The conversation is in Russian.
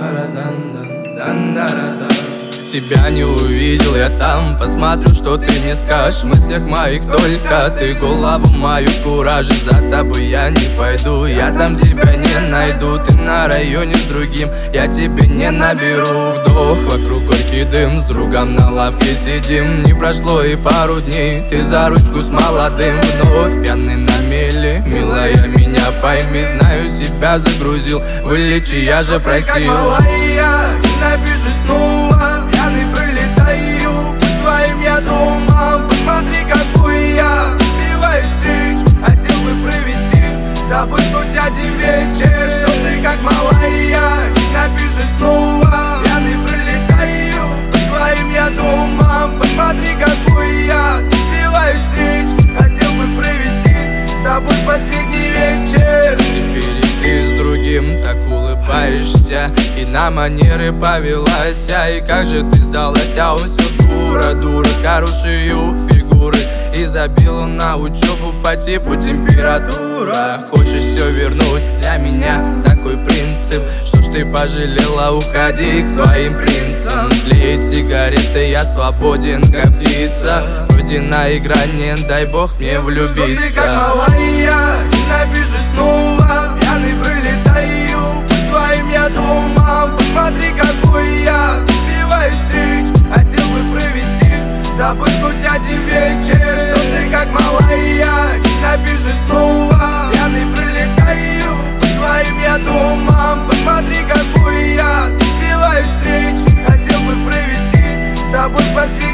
Тебя не увидел я там, посмотрю, что ты мне скажешь. В мыслях моих только ты, голову мою куражишь. За тобой я не пойду, я там тебя не найду. Ты на районе с другим, я тебе не наберу. Вдох, вокруг горький дым, с другом на лавке сидим. Не прошло и пару дней, ты за ручку с молодым. Вновь пьяный на мели, милая, меня пойми. Знаю, себя загрузил, вылечи, я же просил. Ты как малая, ненавижу снова. Пьяный пролетаю по твоим я домам. Посмотри, какой я сбиваю встреч. Хотел бы провести с тобой хоть один вечер. Что ты как малая, ненавижу снова. Пьяный пролетаю по твоим я домам. Посмотри, какой я сбиваю встреч. Хотел бы провести с тобой последний вечер. Теперь и ты с другим так улыбаешься и на манеры повелась. И как же ты сдалась, а он все дура с хорошей фигурой. И забил он на учебу по типу температура. Хочешь все вернуть, для меня такой принцип. Что ж ты пожалела, уходи к своим принцам. Тлеет сигареты, я свободен как птица. Вроде на грани, дай бог мне влюбиться. Что ты как малая, ненавижу снова. Пьяный пролетаю по твоим я домам. Посмотри, какой я сбиваю встреч. Хотел бы провести с тобой хоть один вечер. Что ты как малая, ненавижу снова. Пьяный пролетаю по твоим я домам. Посмотри, какой я сбиваю встреч. Хотел бы провести с тобой последний